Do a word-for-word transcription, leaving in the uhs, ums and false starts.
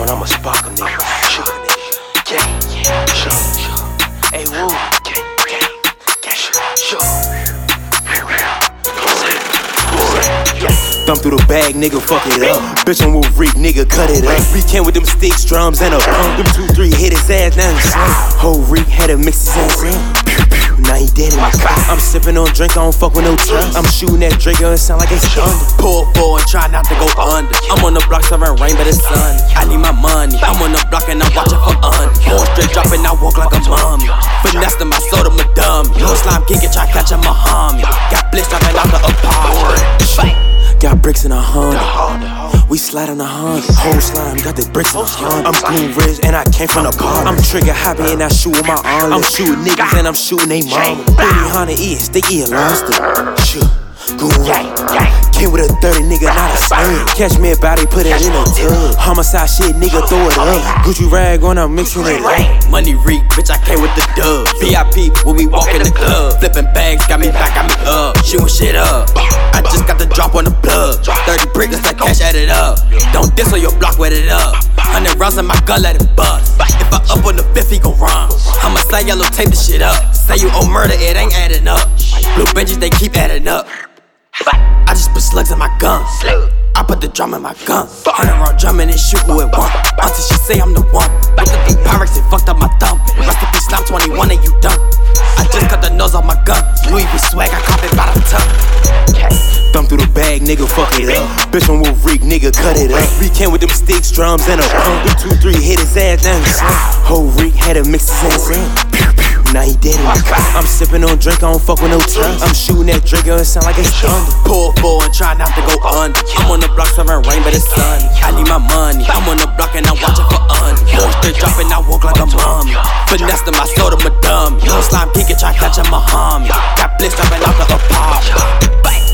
I'ma spark a nigga. Shoot a nigga. Gang, shoot. Hey, woo. Gang, gang, gang, shoot. Thumb through the bag, nigga, fuck it up. Bitch, I'm with Reek, nigga, cut it up. We came with them sticks, drums, and a pump. Them two, three, hit his ass, now he's slim. Whole Reek had to mix his ass in. Now he dead in my car. I'm sipping on drink, I don't fuck with no trust. I'm shooting that Draco, it sound like it's thunder. Pull forward and try not to go under. I'm on the block serving rain, but it's sunny. I need my money. I'm on the block and I'm watching for under. Four straight dropping, I walk like a mummy. Finesse to my soda, my dummy. Little slime kicking, try catch a Muhammad. Got blitz dropping out the apartment. Got bricks in a Honda. We slide on a Honda. Whole slime, got the bricks in a Honda. I'm Goon Ridge and I came from the bar. I'm trigger happy and I shoot with my arm. I'm shooting niggas and I'm shooting they mama. Baby Honda E, sticky and lost it. Shoot, Goon Ridge. Came with a thirty nigga, not a stud. Catch me a body, put it in a tub. Homicide shit, nigga, throw it up. Gucci rag on, I'm mixing it up. Money Reek, bitch, I came with the dub. V I P when we walk in the club. Flipping bags, got me back, got me up. Shooting shit up. I just got the drop on the plug. thirty bricks, that's like cash, add it up. Don't diss on your block, wet it up. Hundred rounds in my gun, let it bust. If I up on the fifth, he gon' run. I'ma slide yellow, tape the shit up. Say you owe murder, it ain't adding up. Blue benches, they keep adding up. I just put slugs in my gun. I put the drum in my gun. Hundred round drumming and shoot who it want. Until she say I'm the one. With the deep Pyrex, they fucked up my thumb. Recipe Slime twenty-one and you done. I just cut the nose off my gun. Louis V swag, I cop it by the ton. Thumb through the bag, nigga, fuck it up. Bitch, I'm with Reek, nigga, cut it up. We came with them sticks, drums, and a pump. Them two, three, hit his ass, now he's slim. Whole Reek had to mix his ass in. Now he dead in my car. I'm sipping on drink, I don't fuck with no trust. I'm shooting that Draco, it sound like it's thunder. Pull forward and try not to go under. I'm on the block serving rain, but it's sunny. I need my money. I'm on the block and I'm watching for under. Four straight dropping, I walk like a mummy. Finesse to my soda, my dummy. Little slime kicking, try catch a Muhammad. Got blitz dropping out the apartment.